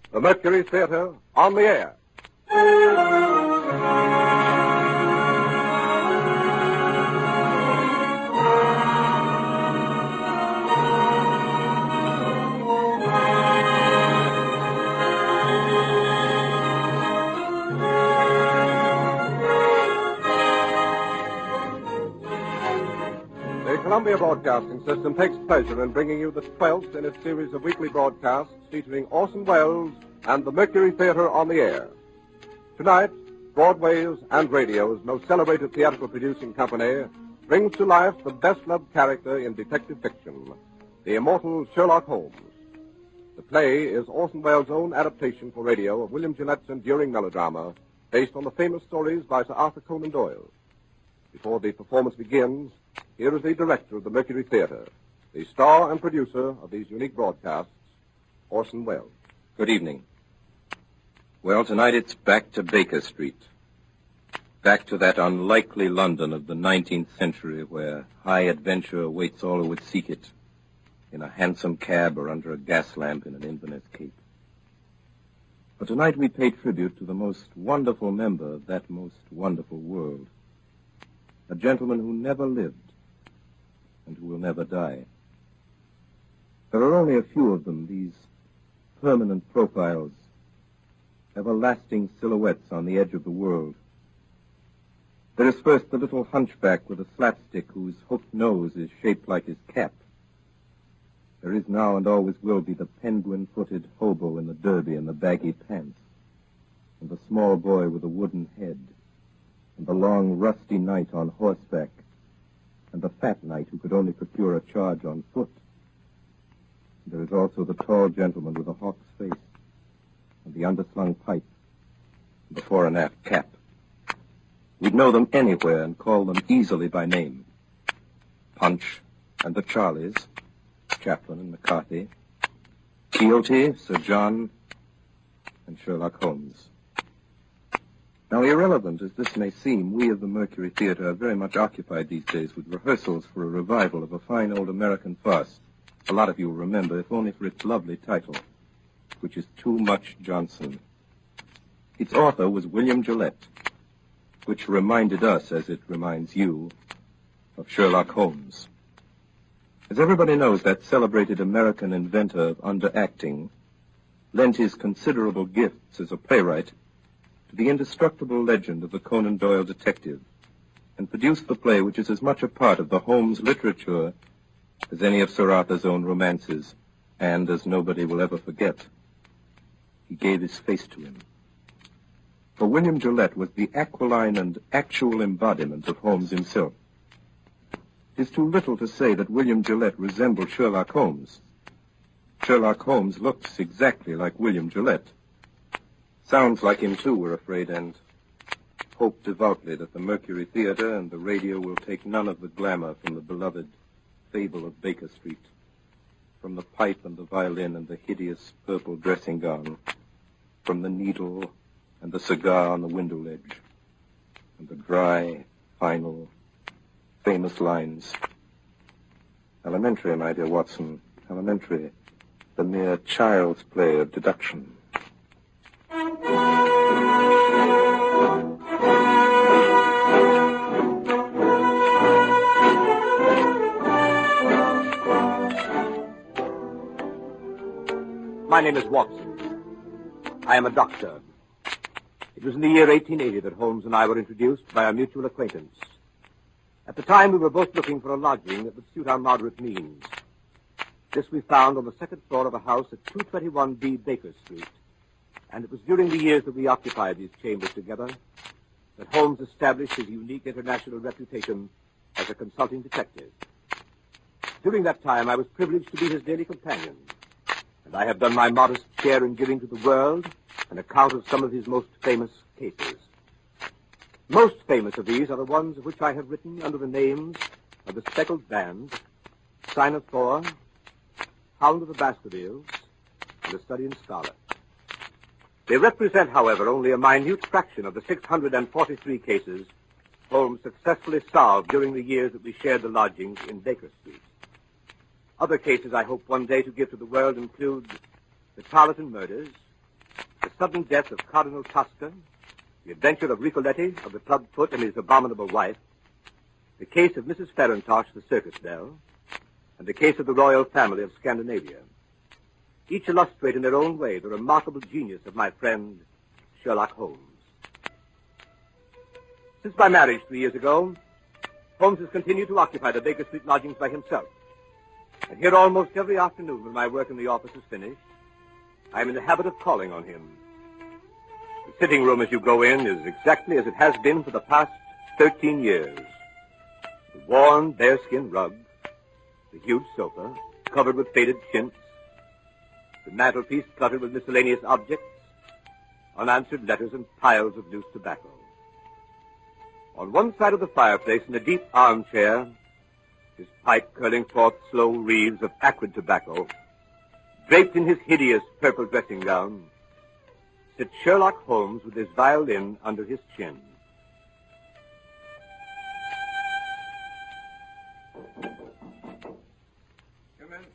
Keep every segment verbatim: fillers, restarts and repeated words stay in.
The Mercury Theater on the air. The Columbia Broadcasting System takes pleasure in bringing you the twelfth in its series of weekly broadcasts featuring Orson Welles and the Mercury Theater on the air. Tonight, Broadway's and radio's most celebrated theatrical producing company brings to life the best-loved character in detective fiction, the immortal Sherlock Holmes. The play is Orson Welles' own adaptation for radio of William Gillette's enduring melodrama based on the famous stories by Sir Arthur Conan Doyle. Before the performance begins, here is the director of the Mercury Theater, the star and producer of these unique broadcasts, Orson Welles. Good evening. Well, tonight it's back to Baker Street. Back to that unlikely London of the nineteenth century where high adventure awaits all who would seek it, in a hansom cab or under a gas lamp in an Inverness cape. But tonight we pay tribute to the most wonderful member of that most wonderful world. A gentleman who never lived and who will never die. There are only a few of them, these permanent profiles, everlasting silhouettes on the edge of the world. There is first the little hunchback with a slapstick whose hooked nose is shaped like his cap. There is now and always will be the penguin-footed hobo in the derby and the baggy pants, and the small boy with a wooden head, and the long, rusty knight on horseback, and the fat knight who could only procure a charge on foot. There is also the tall gentleman with a hawk's face, and the underslung pipe, and the fore and aft cap. We'd know them anywhere and call them easily by name. Punch and the Charlies, Chaplin and McCarthy, Quixote, Sir John, and Sherlock Holmes. Now, irrelevant as this may seem, we of the Mercury Theater are very much occupied these days with rehearsals for a revival of a fine old American farce. A lot of you will remember, if only for its lovely title, which is Too Much Johnson. Its author was William Gillette, which reminded us, as it reminds you, of Sherlock Holmes. As everybody knows, that celebrated American inventor of underacting lent his considerable gifts as a playwright to the indestructible legend of the Conan Doyle detective, and produced the play which is as much a part of the Holmes literature as any of Sir Arthur's own romances, and as nobody will ever forget. He gave his face to him. For William Gillette was the aquiline and actual embodiment of Holmes himself. It is too little to say that William Gillette resembled Sherlock Holmes. Sherlock Holmes looks exactly like William Gillette. Sounds like him, too, we're afraid, and hope devoutly that the Mercury Theater and the radio will take none of the glamour from the beloved fable of Baker Street, from the pipe and the violin and the hideous purple dressing gown, from the needle and the cigar on the window ledge, and the dry, final, famous lines. Elementary, my dear Watson, elementary, the mere child's play of deduction. My name is Watson. I am a doctor. It was in the year eighteen eighty that Holmes and I were introduced by our mutual acquaintance. At the time, we were both looking for a lodging that would suit our moderate means. This we found on the second floor of a house at two twenty-one B Baker Street. And it was during the years that we occupied these chambers together that Holmes established his unique international reputation as a consulting detective. During that time, I was privileged to be his daily companion, and I have done my modest share in giving to the world an account of some of his most famous cases. Most famous of these are the ones of which I have written under the names of The Speckled Band, Sign of Thor, Hound of the Baskervilles, and The Study in Scarlet. They represent, however, only a minute fraction of the six hundred forty-three cases Holmes successfully solved during the years that we shared the lodgings in Baker Street. Other cases I hope one day to give to the world include the Tarleton murders, the sudden death of Cardinal Tosca, the adventure of Ricoletti, of the club foot and his abominable wife, the case of Missus Farintosh, the circus belle, and the case of the royal family of Scandinavia. Each illustrate in their own way the remarkable genius of my friend Sherlock Holmes. Since my marriage three years ago, Holmes has continued to occupy the Baker Street lodgings by himself. And here almost every afternoon when my work in the office is finished, I am in the habit of calling on him. The sitting room as you go in is exactly as it has been for the past thirteen years. The worn bearskin rug, the huge sofa covered with faded chintz, the mantelpiece cluttered with miscellaneous objects, unanswered letters and piles of loose tobacco. On one side of the fireplace, in a deep armchair, his pipe curling forth slow wreaths of acrid tobacco, draped in his hideous purple dressing gown, sits Sherlock Holmes with his violin under his chin. Come in.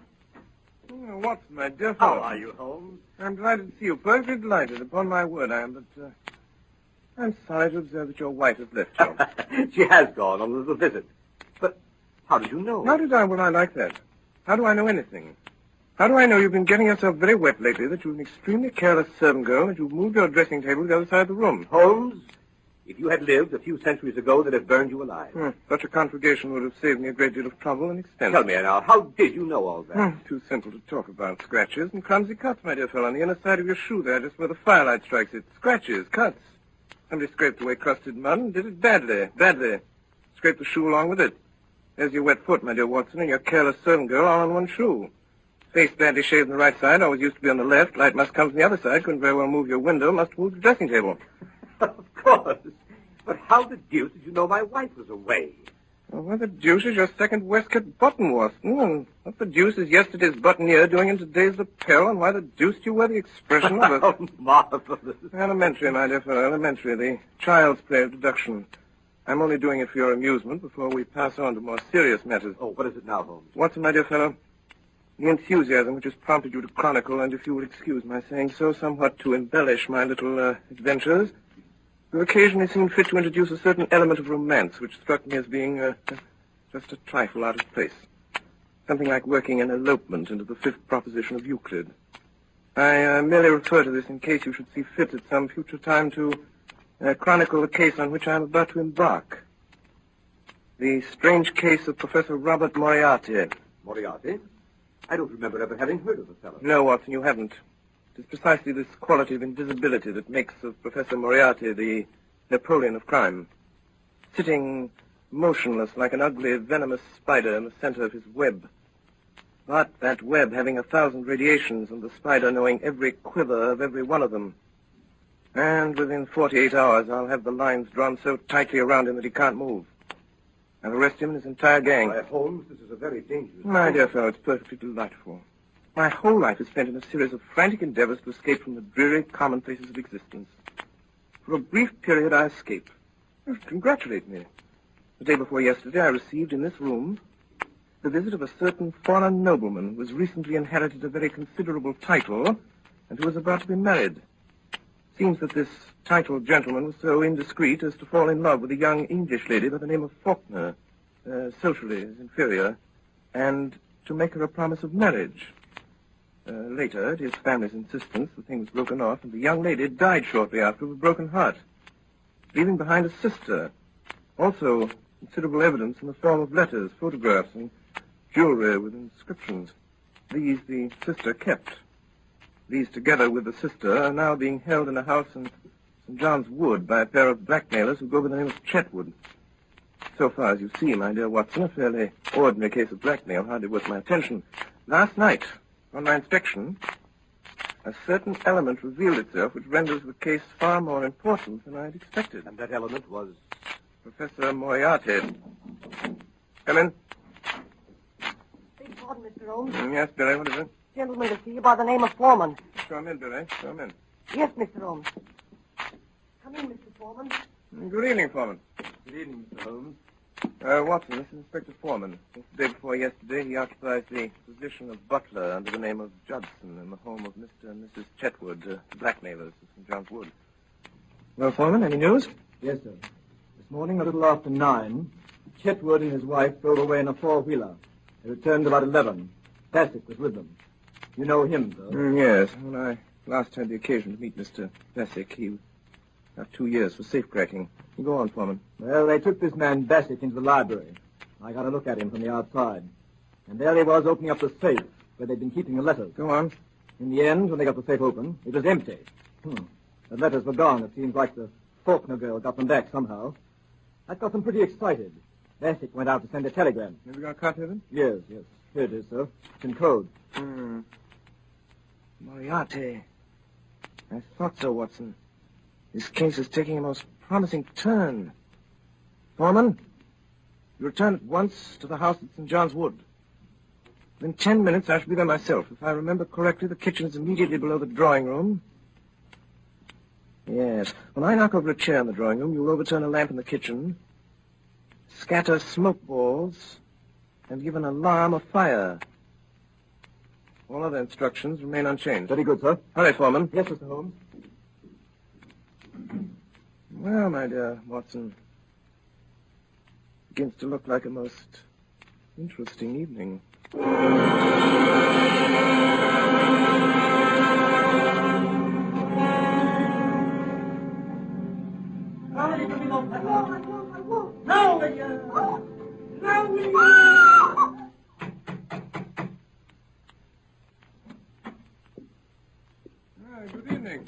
Oh, Watson, my dear How fellow. are you, Holmes? I'm delighted to see you. Perfectly delighted. Upon my word, I am, but uh, I'm sorry to observe that your wife has left you. She has gone on a little visit. But how did you know? How did I? Well, I like that. How do I know anything? How do I know you've been getting yourself very wet lately, that you're an extremely careless servant girl, that you've moved your dressing table to the other side of the room? Holmes, if you had lived a few centuries ago, they'd have burned you alive. Hmm. Such a conflagration would have saved me a great deal of trouble and expense. Tell me now, how did you know all that? Hmm. Too simple to talk about. Scratches and clumsy cuts, my dear fellow, on the inner side of your shoe there, just where the firelight strikes it. Scratches, cuts. Somebody scraped away crusted mud and did it badly, badly. Scraped the shoe along with it. There's your wet foot, my dear Watson, and your careless servant girl all on one shoe. Face badly shaved on the right side, always used to be on the left. Light must come from the other side. Couldn't very well move your window. Must move the dressing table. Of course. But how the deuce did you know my wife was away? Well, what the deuce is your second waistcoat button, Watson? And what the deuce is yesterday's buttonniere doing in today's lapel? And why the deuce do you wear the expression of a... Oh, marvelous. Elementary, my dear fellow, elementary. The child's play of deduction. I'm only doing it for your amusement before we pass on to more serious matters. Oh, what is it now, Holmes? Watson, my dear fellow, the enthusiasm which has prompted you to chronicle, and if you will excuse my saying so, somewhat to embellish my little uh, adventures, you occasionally seem fit to introduce a certain element of romance which struck me as being uh, just a trifle out of place. Something like working an elopement into the fifth proposition of Euclid. I uh, merely refer to this in case you should see fit at some future time to uh, chronicle the case on which I am about to embark. The strange case of Professor Robert Moriarty. Moriarty? I don't remember ever having heard of the fellow. No, Watson, you haven't. It is precisely this quality of invisibility that makes of Professor Moriarty the Napoleon of crime. Sitting motionless like an ugly, venomous spider in the center of his web. But that web having a thousand radiations and the spider knowing every quiver of every one of them. And within forty-eight hours, I'll have the lines drawn so tightly around him that he can't move. I'll arrest him and his entire gang. Why, Holmes, this is a very dangerous... My dear fellow, it's perfectly delightful. My whole life is spent in a series of frantic endeavors to escape from the dreary commonplaces of existence. For a brief period, I escaped. Oh, congratulate me. The day before yesterday, I received in this room the visit of a certain foreign nobleman who has recently inherited a very considerable title and who is about to be married. Seems that this titled gentleman was so indiscreet as to fall in love with a young English lady by the name of Faulkner, uh, socially his inferior, and to make her a promise of marriage. Uh, later, at his family's insistence, the thing was broken off, and the young lady died shortly after with a broken heart, leaving behind a sister. Also, considerable evidence in the form of letters, photographs, and jewelry with inscriptions. These the sister kept. These, together with the sister, are now being held in a house in Saint John's Wood by a pair of blackmailers who go by the name of Chetwood. So far as you see, my dear Watson, a fairly ordinary case of blackmail, hardly worth my attention. Last night, on my inspection, a certain element revealed itself which renders the case far more important than I had expected. And that element was... Professor Moriarty. Come in. Beg pardon, Mister Holmes. Mm, yes, Billy, what is it? Gentleman to see you by the name of Foreman. Show him in, Billy. Show him in. Yes, Mister Holmes. Come in, Mister Foreman. Mm, Good evening, Foreman. Good evening, Mister Holmes. Uh, Watson, this is Inspector Foreman. Since the day before yesterday, he occupies the position of butler under the name of Judson in the home of Mister and Missus Chetwood, uh, blackmailers of Saint John's Wood. Well, Foreman, any news? Yes, sir. This morning, a little after nine, Chetwood and his wife drove away in a four-wheeler. They returned about eleven. Bassett was with them. You know him, sir? Mm, yes. When I last had the occasion to meet Mister Bassett, he got two years for safecracking. You go on, Foreman. Well, they took this man Bassett into the library. I got a look at him from the outside. And there he was opening up the safe where they'd been keeping the letters. Go on. In the end, when they got the safe open, it was empty. Hmm. The letters were gone. It seems like the Faulkner girl got them back somehow. That got them pretty excited. Bassett went out to send a telegram. Have you got a copy of it? Yes, yes. Here it is, sir. It's in code. Hmm. Moriarty. I thought so, Watson. This case is taking a most promising turn. Foreman, you return at once to the house at Saint John's Wood. In ten minutes, I shall be there myself. If I remember correctly, the kitchen is immediately below the drawing room. Yes. When I knock over a chair in the drawing room, you'll overturn a lamp in the kitchen, scatter smoke balls, and give an alarm of fire. All other instructions remain unchanged. Very good, sir. Hurry, Foreman. Yes, Mister Holmes. Well, my dear Watson, begins to look like a most interesting evening. Good evening.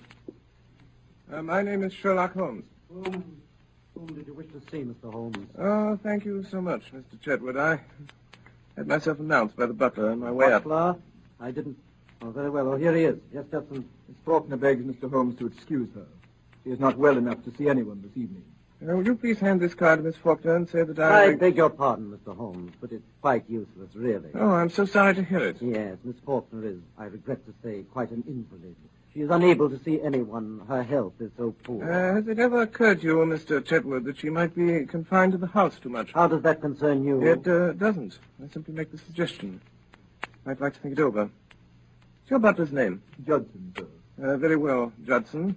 Uh, my name is Sherlock Holmes. Whom, whom did you wish to see, Mister Holmes? Oh, thank you so much, Mister Chetwood. I had myself announced by the butler on my way up. Butler? I didn't... Oh, very well. Oh, here he is. Yes, Judson. Miss Faulkner begs Mister Holmes to excuse her. She is not well enough to see anyone this evening. Uh, will you please hand this card to Miss Faulkner and say that I... I beg your pardon, Mister Holmes, but it's quite useless, really. Oh, I'm so sorry to hear it. Yes, Miss Faulkner is, I regret to say, quite an invalid. She is unable to see anyone. Her health is so poor. Uh, has it ever occurred to you, Mister Chetwood, that she might be confined to the house too much? How does that concern you? It uh, doesn't. I simply make the suggestion. I'd like to think it over. What's your butler's name? Judson, sir. Uh, very well, Judson.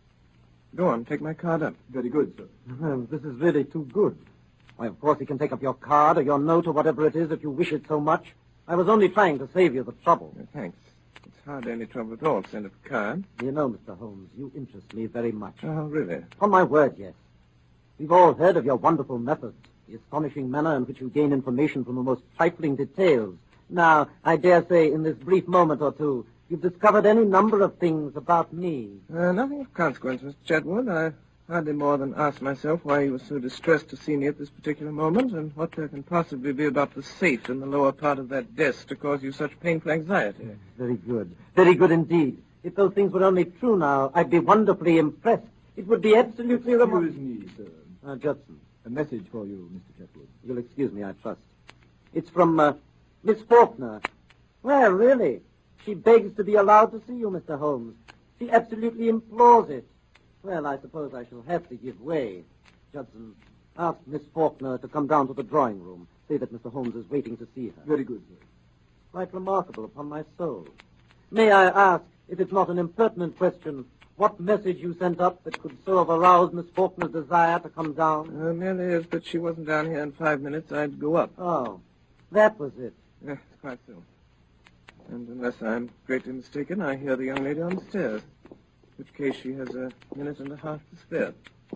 Go on, take my card up. Very good, sir. Well, this is really too good. Why, of course, he can take up your card or your note or whatever it is if you wish it so much. I was only trying to save you the trouble. Uh, thanks. It's hardly any trouble at all to send up a card. You know, Mister Holmes, you interest me very much. Oh, really? On my word, yes. We've all heard of your wonderful methods, the astonishing manner in which you gain information from the most trifling details. Now, I dare say, in this brief moment or two, you've discovered any number of things about me. Uh, nothing of consequence, Mister Chetwood. I hardly more than asked myself why you were so distressed to see me at this particular moment, and what there can possibly be about the safe in the lower part of that desk to cause you such painful anxiety. Yes, very good. Very good indeed. If those things were only true now, I'd be wonderfully impressed. It would be absolutely remarkable. Excuse me, sir. Uh, Judson. A message for you, Mister Chetwood. You'll excuse me, I trust. It's from uh, Miss Faulkner. Well, really, she begs to be allowed to see you, Mister Holmes. She absolutely implores it. Well, I suppose I shall have to give way. Judson, ask Miss Faulkner to come down to the drawing room. Say that Mister Holmes is waiting to see her. Very good, sir. Quite remarkable, upon my soul. May I ask, if it's not an impertinent question, what message you sent up that could so have aroused Miss Faulkner's desire to come down? Uh, merely if that she wasn't down here in five minutes, I'd go up. Oh, that was it. Yes, quite so. And unless I'm greatly mistaken, I hear the young lady on the stairs. In which case she has a minute and a half to spare.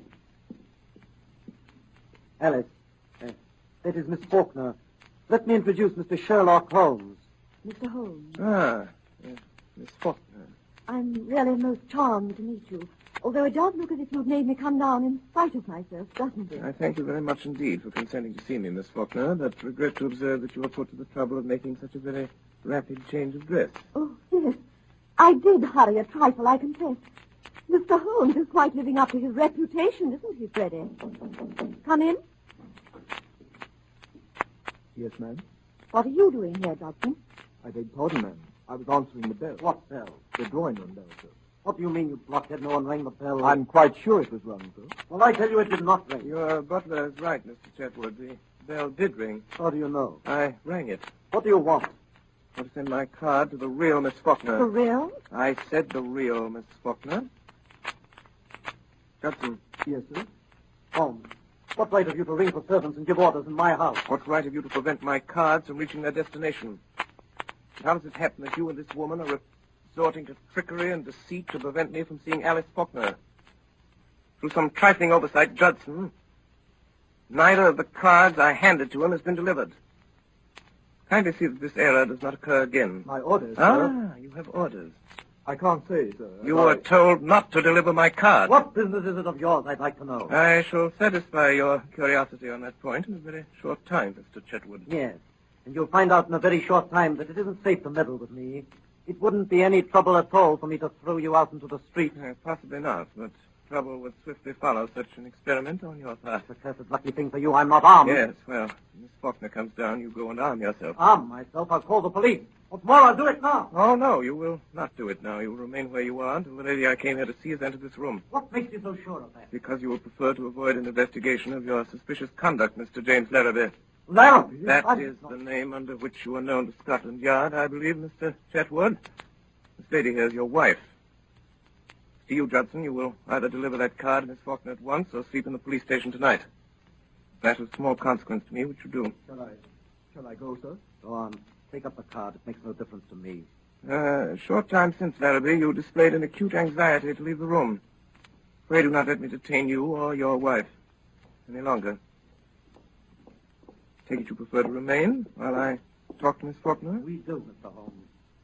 Alice, uh, that is Miss Faulkner. Let me introduce Mister Sherlock Holmes. Mister Holmes, Ah, uh, Miss Faulkner. I'm really most charmed to meet you. Although it does look as if you'd made me come down in spite of myself, doesn't it? I thank you very much indeed for consenting to see me, Miss Faulkner, but regret to observe that you were put to the trouble of making such a very rapid change of dress. Oh, yes. I did hurry a trifle, I confess. Mister Holmes is quite living up to his reputation, isn't he, Freddie? Come in. Yes, ma'am. What are you doing here, Judson? I beg pardon, ma'am. I was answering the bell. What bell? The drawing room bell, sir. What do you mean, you blockhead? No one rang the bell. I'm quite sure it was rung, sir. Well, I tell you it did not ring. Your butler is right, Mister Chetwood. The bell did ring. How do you know? I rang it. What do you want? I want to send my card to the real Miss Faulkner. For real? I said the real Miss Faulkner. Judson. Yes, sir? Holmes, what right have you to ring for servants and give orders in my house? What right have you to prevent my cards from reaching their destination? How does it happen that you and this woman are resorting to trickery and deceit to prevent me from seeing Alice Faulkner? Through some trifling oversight, Judson, neither of the cards I handed to him has been delivered. Kindly see that this error does not occur again. My orders, ah, sir? Ah, you have orders. I can't say, sir. You were told not to deliver my card. What business is it of yours, I'd like to know? I shall satisfy your curiosity on that point in a very short time, Mister Chetwood. Yes, and you'll find out in a very short time that it isn't safe to meddle with me. It wouldn't be any trouble at all for me to throw you out into the street. Uh, possibly not, but trouble would swiftly follow such an experiment on your part. It's a cursed lucky thing for you I'm not armed. Yes, well, when Miss Faulkner comes down, you go and arm yourself. Arm myself? I'll call the police. What's more, I'll do it now. Oh, no, you will not do it now. You will remain where you are until the lady I came here to see has entered this room. What makes you so sure of that? Because you will prefer to avoid an investigation of your suspicious conduct, Mister James Larrabee. Larrabee? That I'm is not... the name under which you are known to Scotland Yard, I believe, Mister Chetwood. This lady here is your wife. To you, Judson, you will either deliver that card to Miss Faulkner at once or sleep in the police station tonight. That is of small consequence to me, which you do. Shall I, shall I go, sir? Go on. Take up the card. It makes no difference to me. Uh, a short time since, Larrabee, you displayed an acute anxiety to leave the room. Pray do not let me detain you or your wife any longer. Take it you prefer to remain while I talk to Miss Faulkner? We do, Mister Holmes.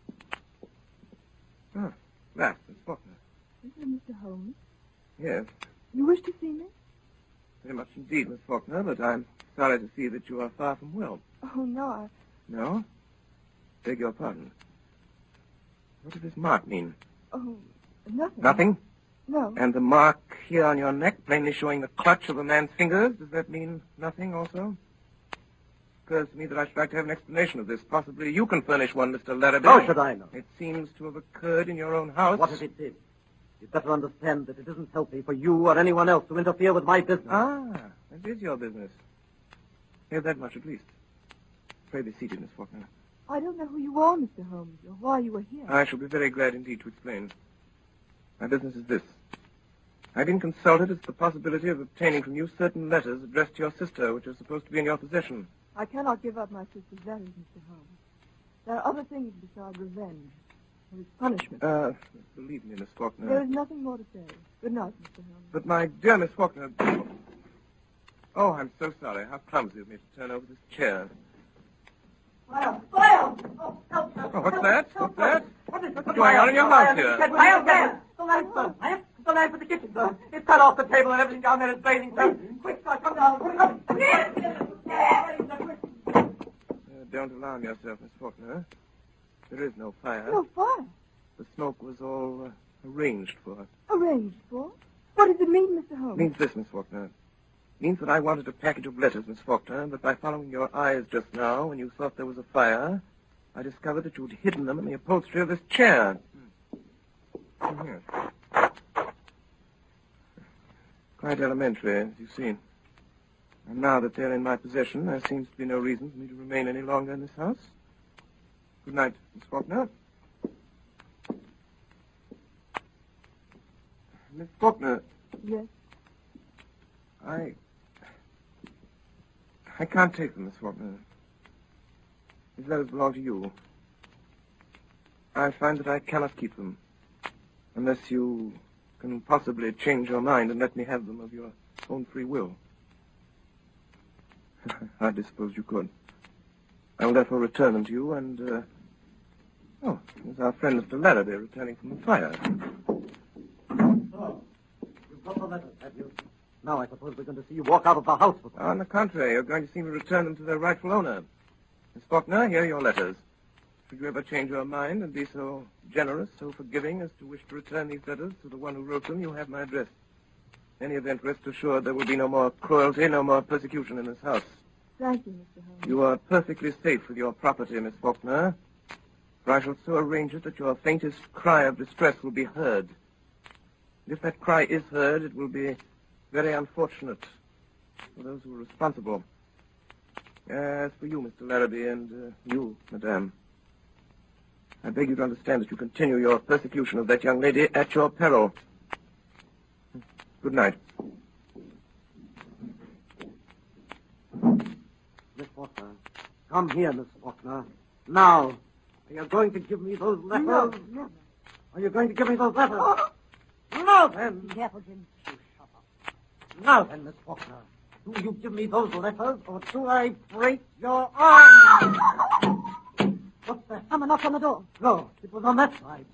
Ah, that, Miss Faulkner. Is it Mister Holmes? Yes, You wish to see me? very much indeed, Miss Faulkner, but I'm sorry to see that you are far from well. Oh, no, I... No? Beg your pardon. What does this mark mean? Oh, nothing. Nothing? No. And the mark here on your neck, plainly showing the clutch of a man's fingers, does that mean nothing also? It occurs to me that I should like to have an explanation of this. Possibly you can furnish one, Mister Larrabee. How should I know? It seems to have occurred in your own house. What if it did? You'd better understand that it isn't healthy for you or anyone else to interfere with my business. Ah, it is your business. Hear that much at least. Pray be seated, Miss Faulkner. I don't know who you are, Mister Holmes, or why you were here. I shall be very glad indeed to explain. My business is this. I've been consulted as to the possibility of obtaining from you certain letters addressed to your sister, which are supposed to be in your possession. I cannot give up my sister's letters, Mister Holmes. There are other things besides revenge. There is punishment. Uh, believe me, Miss Faulkner. There is nothing more to say. Good night, Mister Holmes. But my dear Miss Faulkner... Oh, I'm so sorry. How clumsy of me to turn over this chair. Fire! Fire! Oh, help, help, Oh, what's help, that? help, What's that? What is What's going on in your house here? Fire, fire! The lamp, sir. Lamp? The lamp in the kitchen, sir. It's cut off the table and everything down there is blazing, sir. Quick, sir, come down. Put it up. Uh, don't alarm yourself, Miss Faulkner. There is no fire. No fire. The smoke was all uh, arranged for. Arranged for? What does it mean, Mister Holmes? It means this, Miss Faulkner. It means that I wanted a package of letters, Miss Faulkner, but by following your eyes just now, when you thought there was a fire, I discovered that you'd hidden them in the upholstery of this chair. Hmm. Here. Quite elementary, as you've seen. And now that they're in my possession, there seems to be no reason for me to remain any longer in this house. Good night, Miss Faulkner. Miss Faulkner, Yes. I... I can't take them, Miss Faulkner. These letters belong to you. I find that I cannot keep them unless you can possibly change your mind and let me have them of your own free will. I suppose you could. I will therefore return them to you and, uh... Oh, there's our friend Mister Larrabee returning from the fire. Oh, you've got the letters, have you? Now I suppose we're going to see you walk out of the house with them. On the contrary, you're going to see me return them to their rightful owner. Miss Faulkner, here are your letters. Should you ever change your mind and be so generous, so forgiving as to wish to return these letters to the one who wrote them, you have my address. In any event, rest assured there will be no more cruelty, no more persecution in this house. Thank you, Mister Holmes. You are perfectly safe with your property, Miss Faulkner. For I shall so arrange it that your faintest cry of distress will be heard. And if that cry is heard, it will be very unfortunate for those who are responsible. As for you, Mister Larrabee, and uh, you, Madame, I beg you to understand that you continue your persecution of that young lady at your peril. Good night. Miss Faulkner. Come here, Miss Faulkner. Now. Are you going to give me those letters? No, never. Are you going to give me those letters? Oh. Now then. Be careful, Jim. You shut up. Now then, Miss Faulkner. Do you give me those letters, or do I break your arm? What's that? Someone knocked on the door. No, it was on that side.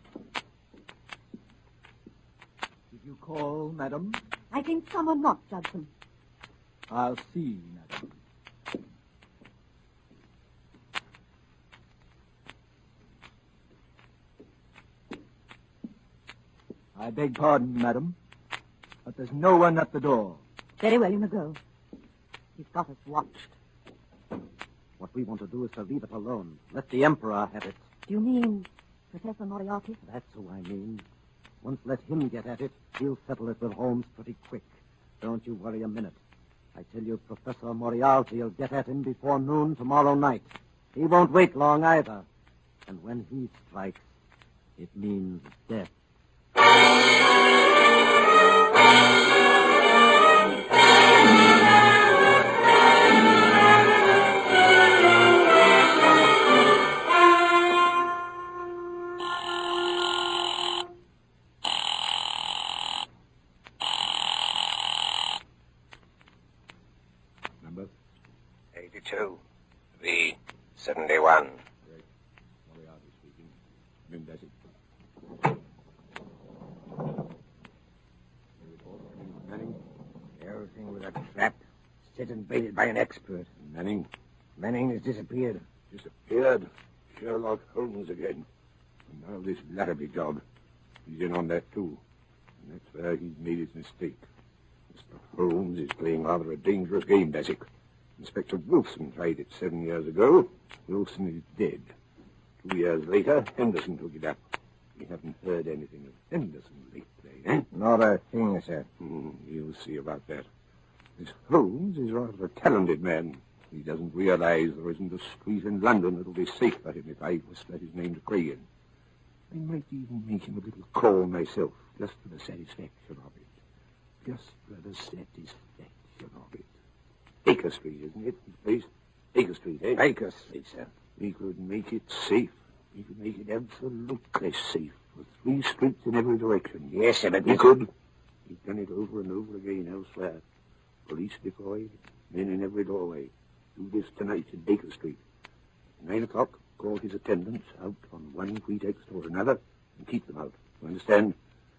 Did you call, madam? I think someone knocked, Judson. I'll see, madam. I beg pardon, madam, but there's no one at the door. Very well, you may go. He's got us watched. What we want to do is to leave it alone. Let the Emperor have it. Do you mean Professor Moriarty? That's who I mean. Once let him get at it, we'll settle it with Holmes pretty quick. Don't you worry a minute. I tell you, Professor Moriarty will get at him before noon tomorrow night. He won't wait long either. And when he strikes, it means death. Number? eighty-two. V. seventy-one. Great. Moriarty speaking. I'm in Bessie. Manning? Everything was a trap, set and baited by an expert. Manning? Manning has disappeared. Disappeared. Sherlock Holmes again. And now this Larrabee job. He's in on that, too. And that's where he's made his mistake. Mister Holmes is playing rather a dangerous game, Bessie. Inspector Wilson tried it seven years ago. Wilson is dead. Two years later, Henderson took it up. We haven't heard anything of Henderson lately, eh? Not a thing, sir. Hmm, you'll see about that. This Holmes is rather a talented man. He doesn't realize there isn't a street in London that'll be safe for him if I whisper his name to Cragen. I might even make him a little call myself, just for the satisfaction of it. Just for the satisfaction of it. Baker Street, isn't it, his place? Baker Street, eh? Baker Street, sir. We could make it safe. We could make it absolutely safe. With three streets in every direction. Yes, sir, but We this... could. We've done it over and over again elsewhere. Police deployed, men in every doorway. Do this tonight in Baker Street. At nine o'clock, call his attendants out on one pretext or another and keep them out. You understand?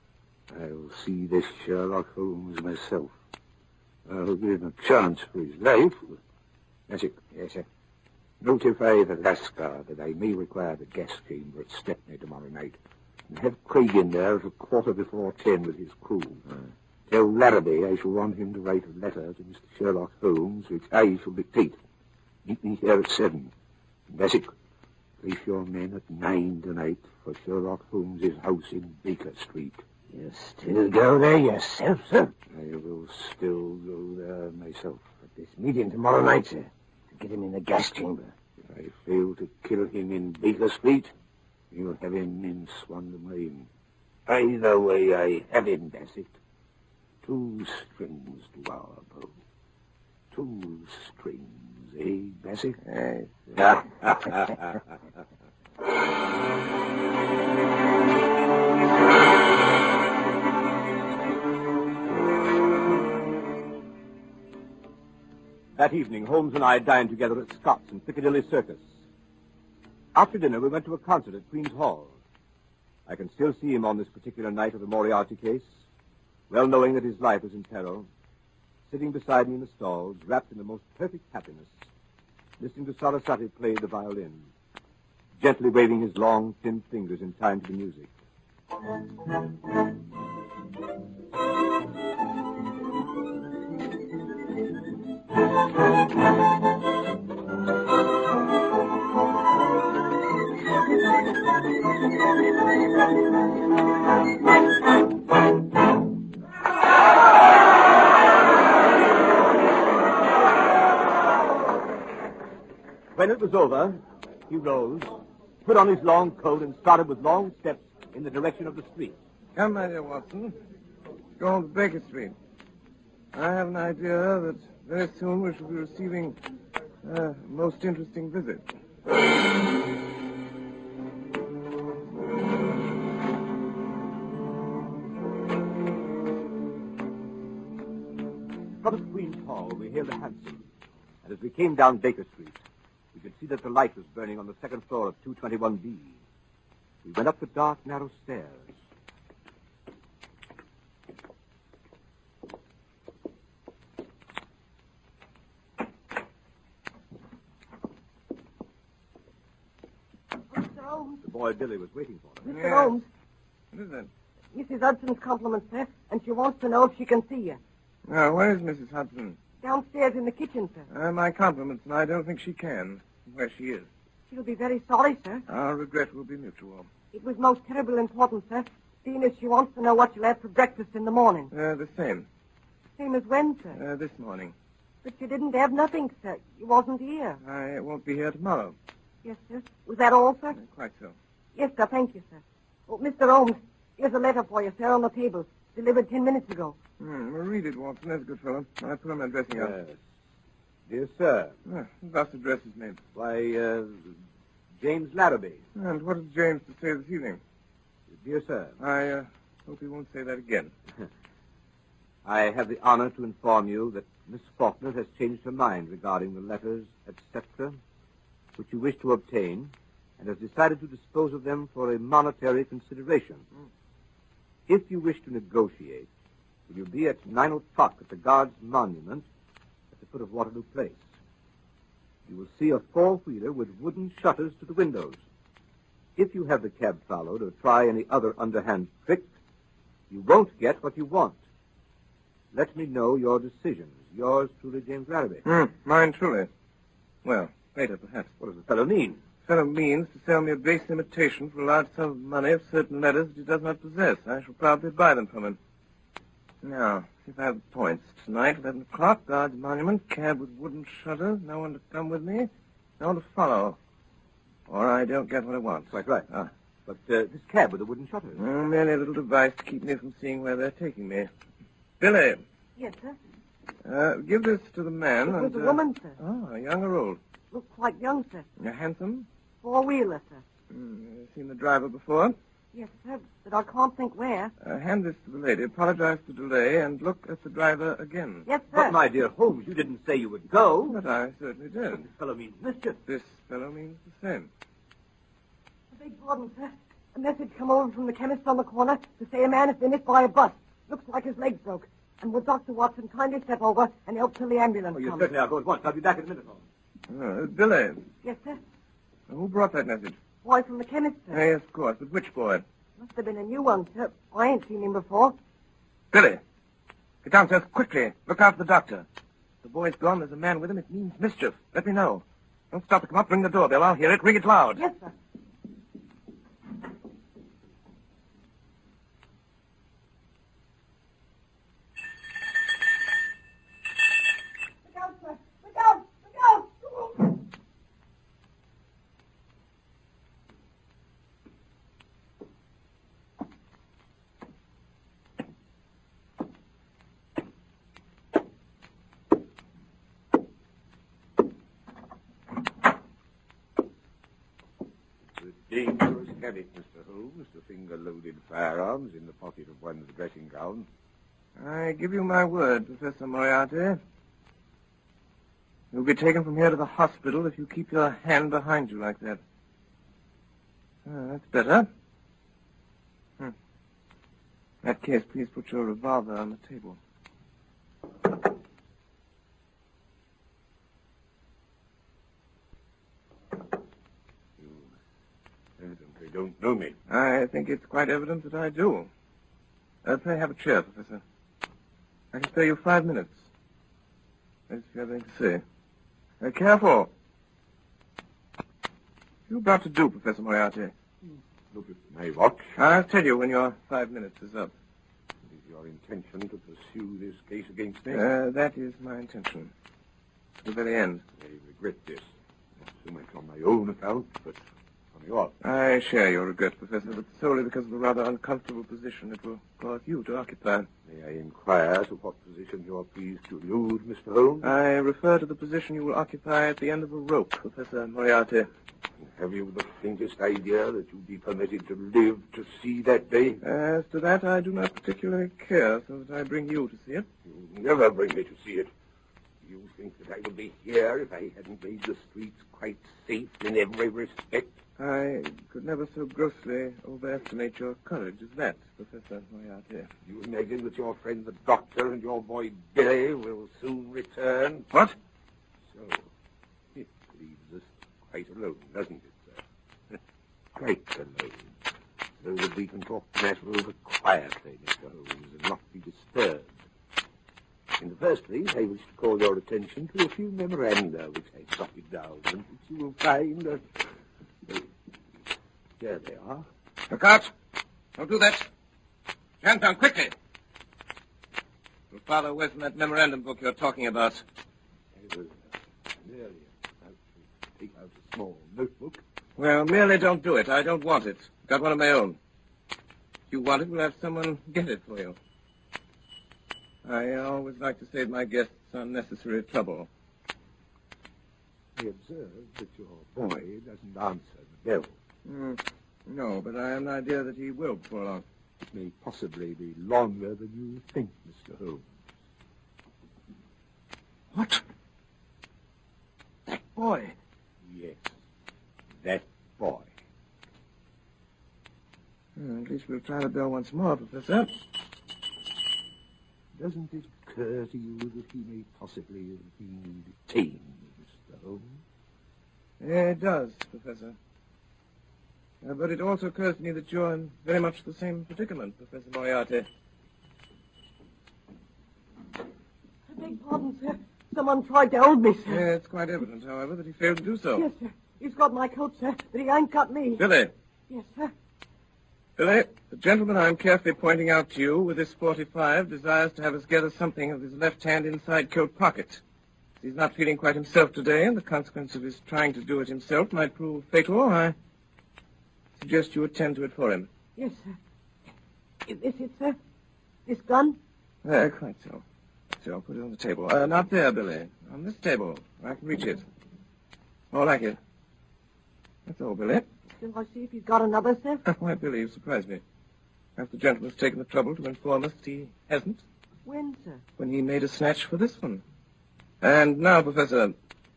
I'll see this Sherlock Holmes myself. I'll give him a chance for his life. That's it. Yes, sir. Notify the Lascar that I may require the gas chamber at Stepney tomorrow night. And have Craig in there at a quarter before ten with his crew. Mm. Tell Larrabee I shall want him to write a letter to Mister Sherlock Holmes, which I shall dictate. Meet me here at seven. And Bassett, place your men at nine tonight for Sherlock Holmes's house in Baker Street. You still go there yourself, sir? I will still go there myself. At this meeting tomorrow night, sir, to get him in the gas chamber. If I fail to kill him in Baker Street, you'll have him in Swandam Lane. Either way, I have him, Bassett. Two strings to our bow. Two strings, eh, Bassett? Yes. That evening, Holmes and I dined together at Scott's in Piccadilly Circus. After dinner, we went to a concert at Queen's Hall. I can still see him on this particular night of the Moriarty case, well knowing that his life was in peril, sitting beside me in the stalls, wrapped in the most perfect happiness, listening to Sarasate play the violin, gently waving his long, thin fingers in time to the music. When it was over, he rose, put on his long coat, and started with long steps in the direction of the street. Come, my dear Watson. Go on to Baker Street. I have an idea that very soon we shall be receiving a most interesting visit. In front of Queen's Hall, we hailed a hansom, and as we came down Baker Street, we could see that the light was burning on the second floor of two twenty-one B. We went up the dark, narrow stairs. Mister Holmes. The boy Billy was waiting for us. Mister Holmes. What is that? Missus Hudson's compliments, sir, and she wants to know if she can see you. Now, where is Missus Hudson? Downstairs in the kitchen, sir. Uh, my compliments, and I don't think she can. Where she is. She'll be very sorry, sir. Our regret will be mutual. It was most terribly important, sir, seeing as she wants to know what you'll have for breakfast in the morning. Uh, the same. Same as when, sir? Uh, this morning. But you didn't have nothing, sir. You wasn't here. I won't be here tomorrow. Yes, sir. Was that all, sir? Uh, quite so. Yes, sir. Thank you, sir. Oh, Mister Holmes, here's a letter for you, sir, on the table. Delivered ten minutes ago. Hmm, well, read it, Watson. That's a good fellow. I put on my dressing up. Yes. Dear sir. Uh, thus addresses me. Why, uh, James Larrabee. And what has James to say this evening? Dear sir. I uh, hope he won't say that again. I have the honor to inform you that Miss Faulkner has changed her mind regarding the letters, et cetera, which you wish to obtain, and has decided to dispose of them for a monetary consideration. Mm. If you wish to negotiate, will you be at nine o'clock at the Guards Monument at the foot of Waterloo Place? You will see a four-wheeler with wooden shutters to the windows. If you have the cab followed or try any other underhand trick, you won't get what you want. Let me know your decisions. Yours truly, James Larrabee. Hmm, mine truly. Well, later, perhaps. What does the fellow mean? The fellow means to sell me a base imitation for a large sum of money of certain letters that he does not possess. I shall probably buy them from him. Now, if I have the points. Tonight, eleven o'clock, Guards Monument, cab with wooden shutters, no one to come with me, no one to follow. Or I don't get what I want. Quite right. Ah. But uh, this cab with the wooden shutters? Oh, merely a little device to keep me from seeing where they're taking me. Billy. Yes, sir. Uh, give this to the man. It was and, a woman, sir. Oh, young or old? Looked quite young, sir. Uh, handsome? Four-wheeler, sir. Mm, seen the driver before? Yes, sir, but I can't think where. Uh, hand this to the lady. Apologize for delay and look at the driver again. Yes, sir. But, my dear Holmes, you didn't say you would go. But I certainly did. This fellow means mischief. This fellow means the same. A big pardon, sir. A message come over from the chemist on the corner to say a man has been hit by a bus. Looks like his legs broke. And would Doctor Watson kindly step over and help till the ambulance Oh, you comes? certainly are. Go at once. I'll be back in a minute, Holmes. Uh, Billy, Yes, sir. who brought that message? Boy from the chemist, sir. Uh, yes, of course. But which boy? Must have been a new one, sir. I ain't seen him before. Billy, get downstairs quickly. Look after the doctor. The boy's gone. There's a man with him. It means mischief. Let me know. Don't stop to come up. Ring the doorbell. I'll hear it. Ring it loud. Yes, sir. Look out, sir. Look out. Look out. Dangerous habit, Mister Holmes, to finger loaded firearms in the pocket of one's dressing gown. I give you my word, Professor Moriarty. You'll be taken from here to the hospital if you keep your hand behind you like that. Ah, that's better. Hmm. In that case, please put your revolver on the table. Evidently don't know me. I think it's quite evident that I do. Uh, pray have a chair, Professor. I can spare you five minutes. If you have anything to say. Uh, careful. What are you about to do, Professor Moriarty? Look at my watch. I'll tell you when your five minutes is up. It is your intention to pursue this case against me? Uh, that is my intention. To the very end. I regret this. So much on my own account, but on yours. I share your regret, Professor, but solely because of the rather uncomfortable position it will cause you to occupy. May I inquire to what position you are pleased to allude, Mister Holmes? I refer to the position you will occupy at the end of a rope, Professor Moriarty. Have you the faintest idea that you'll be permitted to live to see that day? As to that, I do not particularly care, so that I bring you to see it. You'll never bring me to see it. You think that I would be here if I hadn't made the streets quite safe in every respect? I could never so grossly overestimate your courage as that, Professor Moriarty. You imagine that your friend the doctor and your boy Billy will soon return? What? So, it leaves us quite alone, doesn't it, sir? Quite alone. So that we can talk the matter over quietly, Mister Holmes, and not be disturbed. In the first place, I wish to call your attention to a few memoranda which I jotted down, and which you will find... Uh, uh, here they are. Look out! Don't do that! Hands down, quickly! Your father, where's that memorandum book you're talking about? I was uh, merely about to take out a small notebook. Well, merely don't do it. I don't want it. Got one of my own. If you want it, we'll have someone get it for you. I always like to save my guests unnecessary trouble. I observe that your boy doesn't answer the bell. Mm, no, but I have an idea that he will before long. It may possibly be longer than you think, Mister Holmes. What? That boy? Yes, that boy. Well, at least we'll try the bell once more, Professor. Doesn't it occur to you that he may possibly have been detained, Mister Holmes? Yeah, it does, Professor. Uh, but it also occurs to me that you're in very much the same predicament, Professor Moriarty. I beg pardon, sir. Someone tried to hold me, sir. Yeah, it's quite evident, however, that he failed to do so. Yes, sir. He's got my coat, sir, but he ain't got me. Billy. Yes, sir. Billy, the gentleman I'm carefully pointing out to you with this forty-five desires to have us gather something of his left hand inside coat pocket. He's not feeling quite himself today, and the consequence of his trying to do it himself might prove fatal. I suggest you attend to it for him. Yes, sir. Is this it, sir? This gun? Uh, quite so. So I'll put it on the table. Uh, not there, Billy. On this table. I can reach it. More like it. That's all, Billy. Shall I see if he's got another, sir? Why, Billy, you surprised me. Perhaps the gentleman's taken the trouble to inform us that he hasn't. When, sir? When he made a snatch for this one. And now, Professor,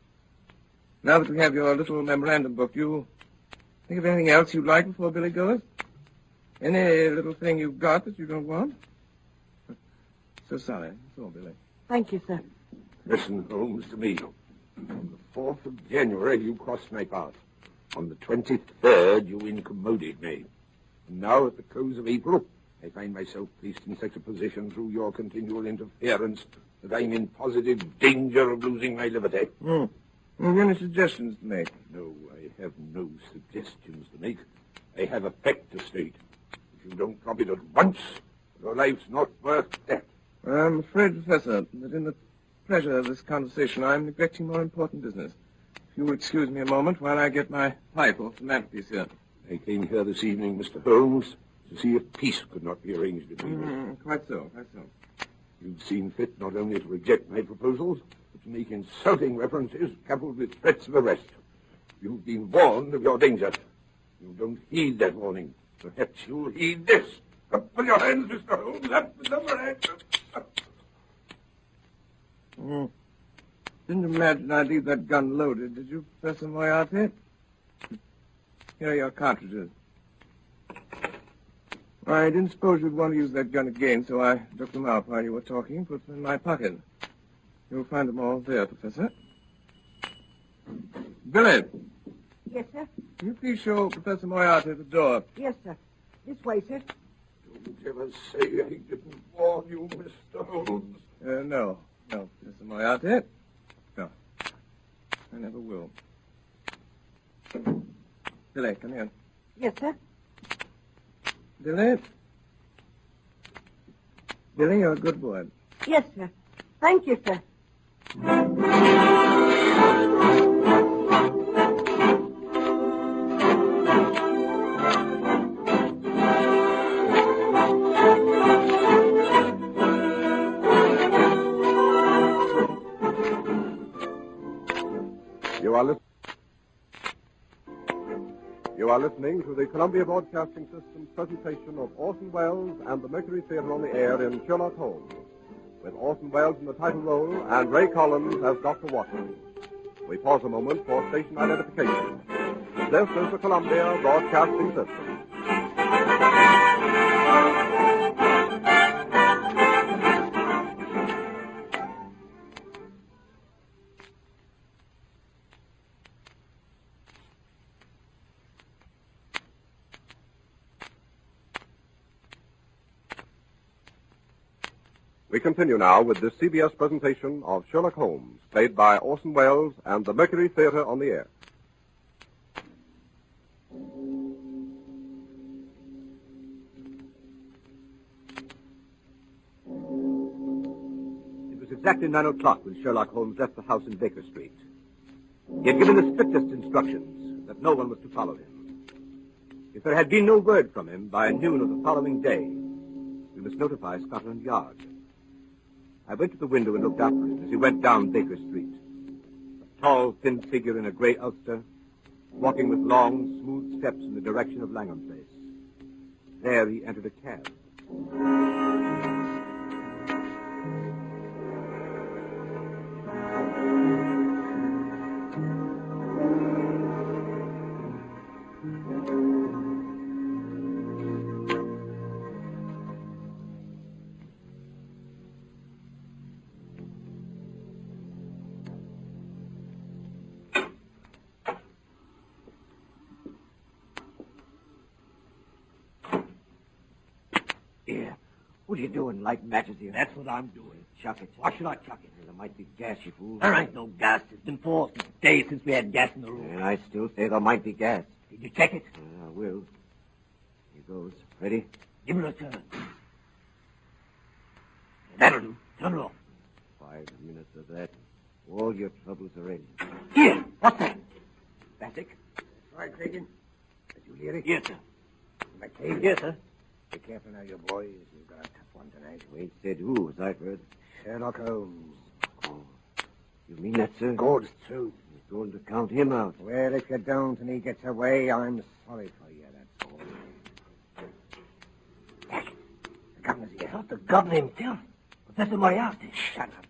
now that we have your little memorandum book, you think of anything else you'd like before Billy goes? Any little thing you've got that you don't want? So sorry. That's all, Billy. Thank you, sir. Listen, Holmes, to me. On the fourth of January, you crossed my path. On the twenty-third, you incommoded me. And now, at the close of April, I find myself placed in such a position through your continual interference that I'm in positive danger of losing my liberty. Hmm. Have you any suggestions to make? No, I have no suggestions to make. I have a fact to state. If you don't drop it at once, your life's not worth that. I'm afraid, Professor, that in the pleasure of this conversation, I'm neglecting more important business. If you will excuse me a moment while I get my pipe off the mantelpiece here. I came here this evening, Mister Holmes, to see if peace could not be arranged between us. Mm, quite so, quite so. You've seen fit not only to reject my proposals, but to make insulting references coupled with threats of arrest. You've been warned of your danger. You don't heed that warning. Perhaps you'll heed this. Up with your hands, Mister Holmes. Up with them hands. Mm. Didn't imagine I'd leave that gun loaded, did you, Professor Moriarty? Here are your cartridges. I didn't suppose you'd want to use that gun again, so I took them out while you were talking and put them in my pocket. You'll find them all there, Professor. Billy, Yes, sir. can you please show Professor Moriarty the door? Yes, sir. This way, sir. Don't ever say I didn't warn you, Mister Holmes. Uh, no. No, Professor Moriarty. No. I never will. Billy, come here. Yes, sir. Billy? Billy, you're a good boy. Yes, sir. Thank you, sir. are listening to the Columbia Broadcasting System's presentation of Orson Welles and the Mercury Theater on the Air in Sherlock Holmes, with Orson Welles in the title role and Ray Collins as Doctor Watson. We pause a moment for station identification. This is the Columbia Broadcasting System. We continue now with this C B S presentation of Sherlock Holmes, played by Orson Welles and the Mercury Theater on the Air. It was exactly nine o'clock when Sherlock Holmes left the house in Baker Street. He had given the strictest instructions that no one was to follow him. If there had been no word from him by noon of the following day, we must notify Scotland Yard. I went to the window and looked after him as he went down Baker Street. A tall, thin figure in a gray ulster, walking with long, smooth steps in the direction of Langham Place. There he entered a cab. What are you doing, lighting matches here? That's what I'm doing. Chuck it. Why should I chuck it? There might be gas, you fool. There ain't no gas. It's been four days since we had gas in the room. And I still say there might be gas. Did you check it? Uh, I will. Here goes. Ready? Give it a turn. That'll do. Turn it off. Five minutes of that. All your troubles are in. Here. What's that? Bassick? Right, Cragen. Did you hear it? Yes, sir. McCabe? Yes, sir. Be careful now, you boys. You've got a tough one tonight. You ain't said who, as I've heard. Sherlock Holmes. Oh. You mean that, sir? God's truth. You're going to count him out. Well, if you don't and he gets away, I'm sorry for you, that's all. Back. The governor's here. Not the governor himself. Professor Moriarty. Shut up.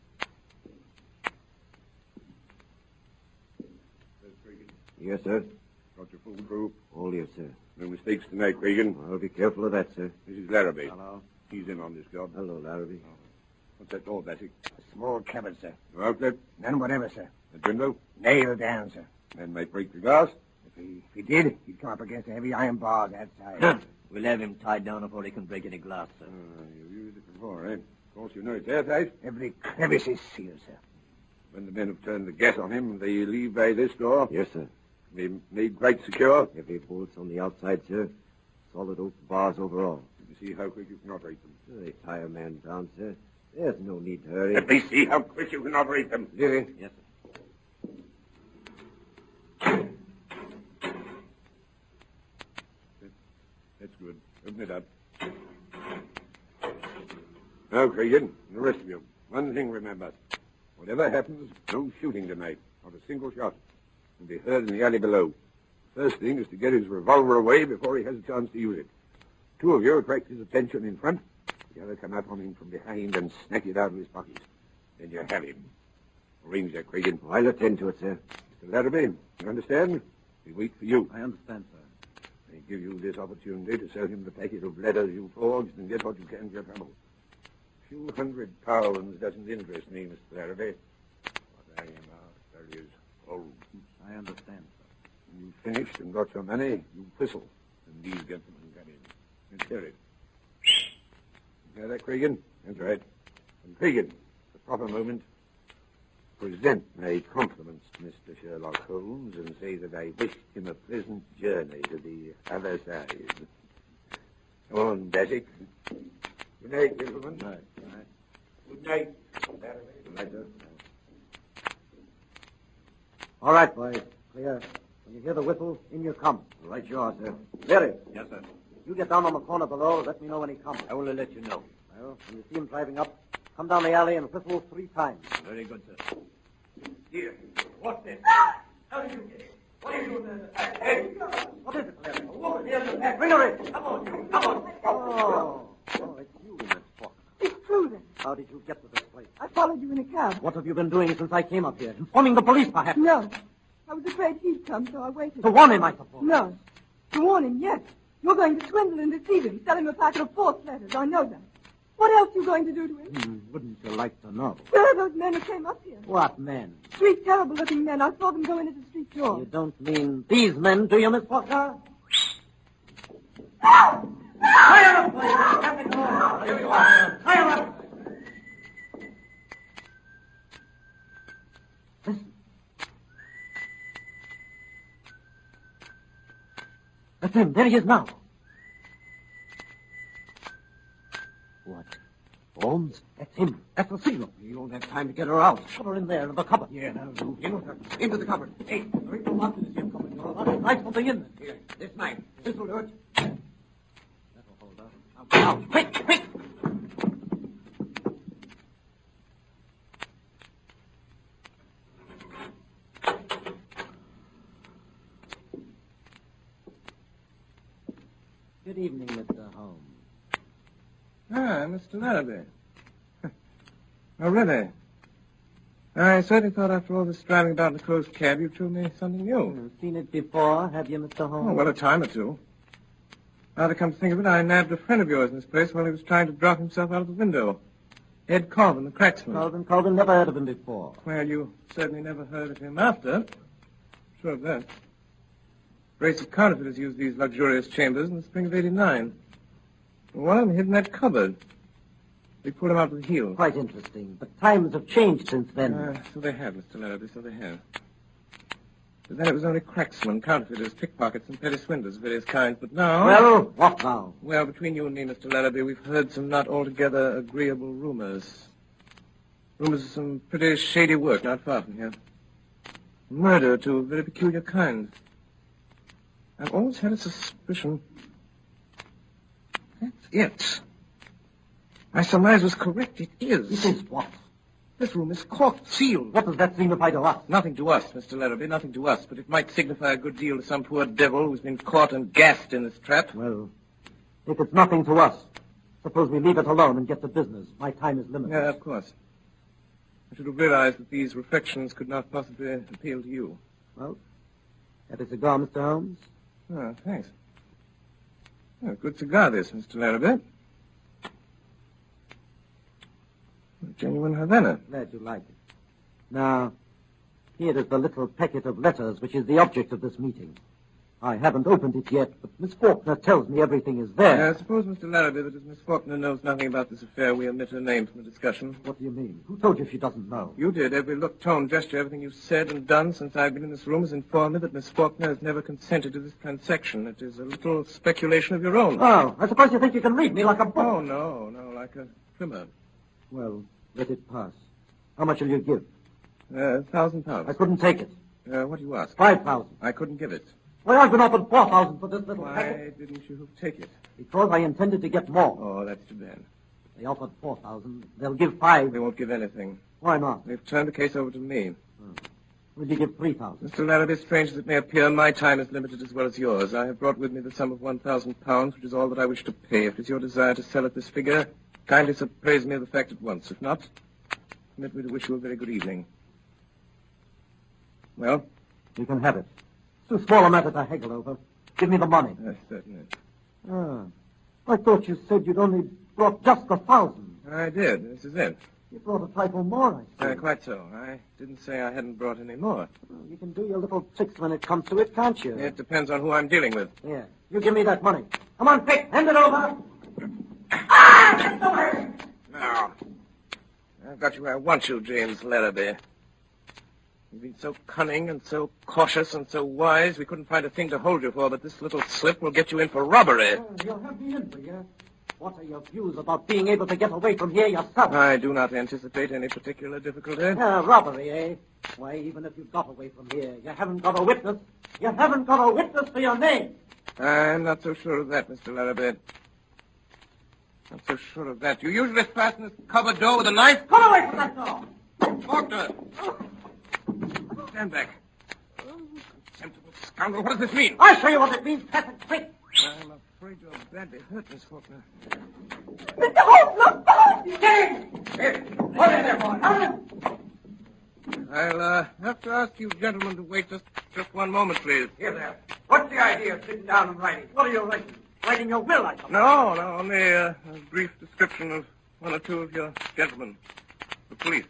Yes, sir. Got your food, Drew? All here, sir. No mistakes tonight, Cragen. I'll be careful of that, sir. Missus Larrabee. Hello. He's in on this job. Hello, Larrabee. What's that door, Bassick? A small cupboard, sir. No outlet? None whatever, sir. The window? Nailed down, sir. Men might break the glass. If he, if he did, he'd come up against the heavy iron bars outside. We'll have him tied down before he can break any glass, sir. Uh, you've used it before, eh? Of course, you know it's airtight. Every crevice is sealed, sir. When the men have turned the gas on him, they leave by this door. Yes, sir. They made quite secure. Heavy bolts on the outside, sir. Solid oak bars overall. You see how quick you can operate them. They tie a man down, sir. There's no need to hurry. Let me see how quick you can operate them. Leary. Yes, sir. That's good. Open it up. Now, Cragen, and the rest of you, one thing remember. Whatever happens, no shooting tonight. Not a single shot. Will be heard in the alley below. First thing is to get his revolver away before he has a chance to use it. Two of you attract his attention in front. The other come up on him from behind and snatch it out of his pocket. Then you have him. Arrange that, Cragen. I'll attend to it, sir. Mister Larrabee, you understand? We wait for you. I understand, sir. They give you this opportunity to sell him the packet of letters you forged and get what you can for your trouble. A few hundred pounds doesn't interest me, Mister Larrabee. What I am after is gold. I understand, sir. When you've finished and got your money, you whistle, and these gentlemen come in. Let's hear it. You hear that, Cragen? That's right. And Cragen, at the proper moment, present my compliments to Mister Sherlock Holmes and say that I wish him a pleasant journey to the other side. Come on, Bassick. Good night, gentlemen. Good night. Good night. Good night. Good night, sir. All right, boys. Clear. When you hear the whistle, in you come. Right you are, sir. Leary. Yes, sir. You get down on the corner below. Let me know when he comes. I will let you know. Well, when you see him driving up, come down the alley and whistle three times. Very good, sir. Here. What's this? How did you get it? What are you doing there? Hey, what is it, Larry? A woman here in the back. Bring her in. Come on, you. Come on. Oh, oh, it's you, Miss Faulkner. It's true, then. How did you get to this place? I followed you in a cab. What have you been doing since I came up here? Informing the police, perhaps? No. I was afraid he'd come, so I waited. To warn him, I suppose. No. To warn him, yes. You're going to swindle and deceive him, sell him a packet of false letters. I know that. What else are you going to do to him? Hmm, wouldn't you like to know? Where are those men who came up here? What men? Three terrible-looking men. I saw them go in at the street door. You don't mean these men, do you, Miss Faulkner? Fire up, boys. Captain Moore. Here you are. Fire up. Listen. That's him. There he is now. What? Holmes? That's him. That's the signal. You don't have time to get her out. Shut her in there, in the cupboard. Yeah, now do. In, into the cupboard. Hey, there ain't no lock to this here cupboard. You're all right. Light something in there. Here, this knife. This will do it. That'll hold up. Now, now, quick, quick! Good evening, Mister Holmes. Ah, Mister Larrabee. Oh, really? I certainly thought after all this driving about in the closed cab, you'd show me something new. You've seen it before, have you, Mister Holmes? Oh, well, a time or two. Now to come to think of it, I nabbed a friend of yours in this place while he was trying to drop himself out of the window. Ed Colvin, the cracksman. Colvin, Colvin, never heard of him before. Well, you certainly never heard of him after. Sure of that. Brace of counterfeiters used these luxurious chambers in the spring of eighty-nine. One of them hid in that cupboard. We pulled him out with the heel. Quite interesting. But times have changed since then. Uh, so they have, Mister Larrabee, so they have. But then it was only cracksmen, counterfeiters, pickpockets, and petty swindlers of various kinds. But now... Well, what now? Well, between you and me, Mister Larrabee, we've heard some not altogether agreeable rumors. Rumors of some pretty shady work not far from here. Murder, to a very peculiar kind. I've always had a suspicion. That's it. My surmise was correct. It is. It is what? This room is corked, sealed. What does that signify to us? Nothing to us, Mister Larrabee, nothing to us. But it might signify a good deal to some poor devil who's been caught and gassed in this trap. Well, if it's nothing to us, suppose we leave it alone and get to business. My time is limited. Yeah, of course. I should have realized that these reflections could not possibly appeal to you. Well, have a cigar, Mister Holmes? Oh, thanks. Well, good cigar, this, Mister Larrabee. A genuine Havana. Glad you like it. Now, here is the little packet of letters which is the object of this meeting. I haven't opened it yet, but Miss Faulkner tells me everything is there. I suppose, Mister Larrabee, that as Miss Faulkner knows nothing about this affair, we omit her name from the discussion. What do you mean? Who told you she doesn't know? You did. Every look, tone, gesture, everything you've said and done since I've been in this room has informed me that Miss Faulkner has never consented to this transaction. It is a little speculation of your own. Oh, I suppose you think you can read me like a book. Oh, no, no, like a trimmer. Well, let it pass. How much will you give? Uh, a thousand pounds. I couldn't take it. Uh, what do you ask? Five thousand. I couldn't give it. Why, I've been offered four thousand for this little Why packet. didn't you take it? Because I intended to get more. Oh, that's too bad. They offered four thousand. They'll give five. They won't give anything. Why not? They've turned the case over to me. Hmm. Will you give three thousand? Mister Larrabee, strange as it may appear, my time is limited as well as yours. I have brought with me the sum of one thousand pounds, which is all that I wish to pay. If it's your desire to sell at this figure, kindly appraise me of the fact at once. If not, permit me to wish you a very good evening. Well? You can have it. It's too small a matter to haggle over. Give me the money. Yes, certainly. Ah. I thought you said you'd only brought just a thousand. I did. This is it. You brought a trifle more, I see. Uh, quite so. I didn't say I hadn't brought any more. Well, you can do your little tricks when it comes to it, can't you? It depends on who I'm dealing with. Yeah. You give me that money. Come on, quick. Hand it over. Now, I've got you where I want you, James Larrabee. You've been so cunning and so cautious and so wise, we couldn't find a thing to hold you for, but this little slip will get you in for robbery. Oh, you'll have me in for you. What are your views about being able to get away from here yourself? I do not anticipate any particular difficulty. Uh, robbery, eh? Why, even if you got away from here, you haven't got a witness. You haven't got a witness for your name. I'm not so sure of that, Mister Larrabee. Not so sure of that. You usually fasten this cupboard door with a knife? Come away from that door! Faulkner! Stand back. Contemptible Scoundrel, what does this mean? I'll show you what it means, Captain. Quick. I'm afraid you're badly hurt, Miss Faulkner. Mister Holmes, look! Get him! Hold in there, boy. I'll uh, have to ask you gentlemen to wait just, just one moment, please. Here there. What's the idea of sitting down and writing? What are you writing? Writing your will, I suppose. No, no, only uh, a brief description of one or two of your gentlemen. The police.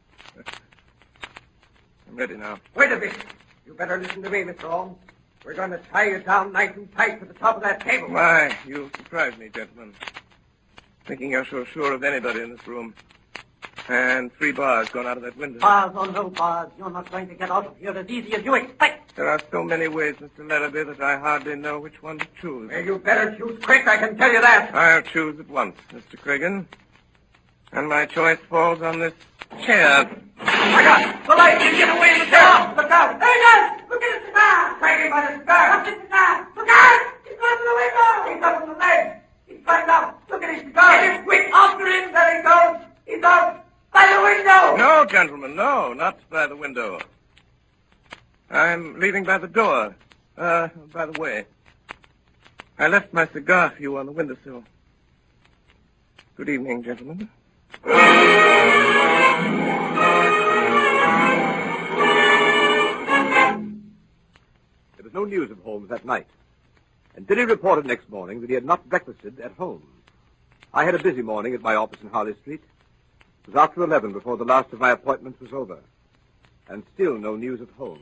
I'm ready now. Wait a bit. You better listen to me, Mister Holmes. We're going to tie you down nice and tight to the top of that table. Why, you surprised me, gentlemen. Thinking you're so sure of anybody in this room. And three bars gone out of that window. Bars or no bars, you're not going to get out of here as easy as you expect. There are so many ways, Mister Larrabee, that I hardly know which one to choose. Well, you better choose quick, I can tell you that. I'll choose at once, Mister Cregan. And my choice falls on this chair. My God! The light! You get away in the chair! Look out! There he goes! Look at his cigar! Drag him by the cigar! What's his cigar? Look out! He's going to the window! He's up on the ledge! He's climbed out! Look at his cigar! Get him quick! After him! There he goes! He's out! By the window! No, gentlemen, no, not by the window. I'm leaving by the door. Uh, by the way, I left my cigar for you on the windowsill. Good evening, gentlemen. There was no news of Holmes that night, and Billy reported next morning that he had not breakfasted at home. I had a busy morning at my office in Harley Street. It was after eleven before the last of my appointments was over, and still no news of Holmes.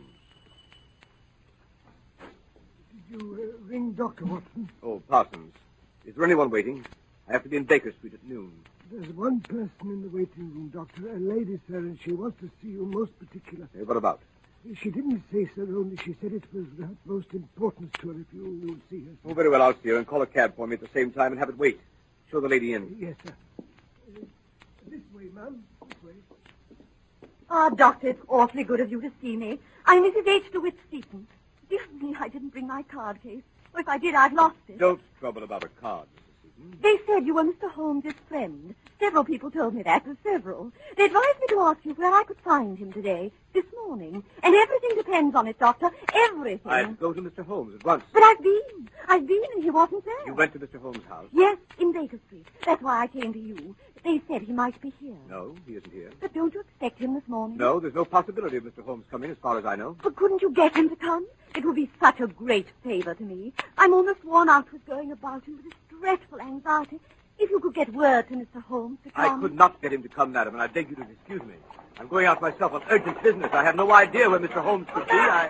Did you uh, ring Doctor Watson? Oh, Parsons. Is there anyone waiting? I have to be in Baker Street at noon. There's one person in the waiting room, Doctor, a lady, sir, and she wants to see you most particular. Hey, what about? She didn't say, sir, only she said it was of utmost importance to her if you will see her. Oh, very well, I'll see her, and call a cab for me at the same time and have it wait. Show the lady in. Yes, sir. Uh, this way, ma'am. This way. Ah, Doctor, it's awfully good of you to see me. I'm Missus H. DeWitt Seaton. Dear me, I didn't bring my card case. Or if I did, I've lost it. Don't trouble about a card, Missus Seaton. They said you were Mister Holmes' friend. Several people told me that, several. They advised me to ask you where I could find him today, this morning. And everything depends on it, Doctor. Everything. I'd go to Mister Holmes at once. But I've been. I've been, and he wasn't there. You went to Mister Holmes' house? Yes, in Baker Street. That's why I came to you. They said he might be here. No, he isn't here. But don't you expect him this morning? No, there's no possibility of Mister Holmes coming, as far as I know. But couldn't you get him to come? It would be such a great favor to me. I'm almost worn out with going about him with this dreadful anxiety. If you could get word to Mister Holmes to come... I could not get him to come, madam, and I beg you to excuse me. I'm going out myself on urgent business. I have no idea where Mister Holmes could be. I...